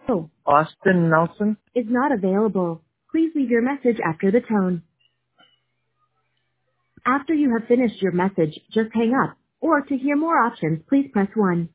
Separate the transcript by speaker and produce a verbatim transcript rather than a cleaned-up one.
Speaker 1: Oh,
Speaker 2: Austin Nelson.
Speaker 1: is not available. Please leave your message after the tone. After you have finished your message, just hang up. Or to hear more options, please press one.